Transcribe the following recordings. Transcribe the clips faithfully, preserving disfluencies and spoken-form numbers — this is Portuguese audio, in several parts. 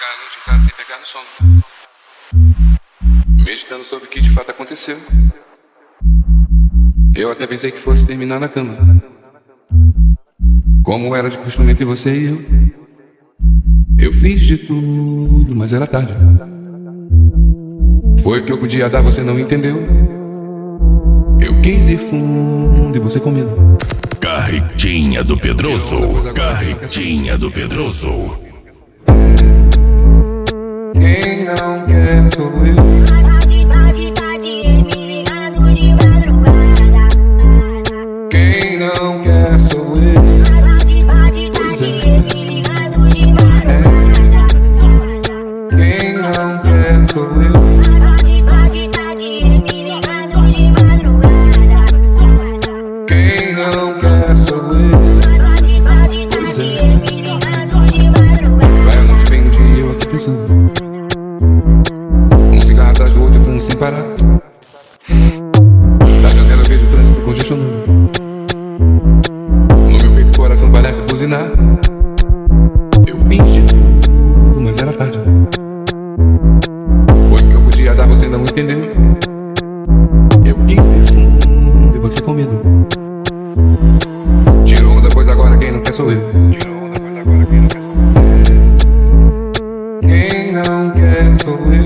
ficar a noite em casa sem pegar no sono, meditando sobre o que de fato aconteceu. Eu até pensei que fosse terminar na cama, como era de costume entre você e eu. Eu fiz de tudo, mas era tarde. Foi o que eu podia dar, você não entendeu. Eu quis ir fundo e você com medo. Carretinha do Pedroso, Carretinha do Pedroso. Quem não quer sou eu. Quem não quer sou eu. Pois é. É. Quem não quer sou eu. Quem não quer sou eu. Pois é. Vai a noite, vem um dia eu aqui pensando. Um cigarro atrás do outro eu fumo sem parar. Da janela eu vejo o trânsito congestionando. No meu peito o coração parece buzinar. Eu fiz de tudo, mas era tarde. Foi o que eu podia dar, você não entendeu. Eu quis ir fundo e você com medo. Tirou onda, pois agora quem não quer sou eu. Quem não quer sou eu.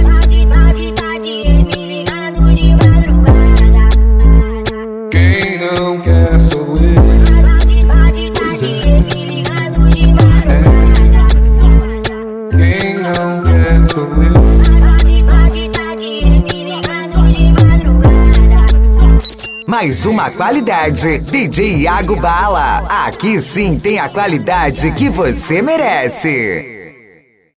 Quem não quer sou eu. Pois é. É. Quem não quer sou eu. Mais uma qualidade, D J Iago Bala. Aqui sim tem a qualidade que você merece.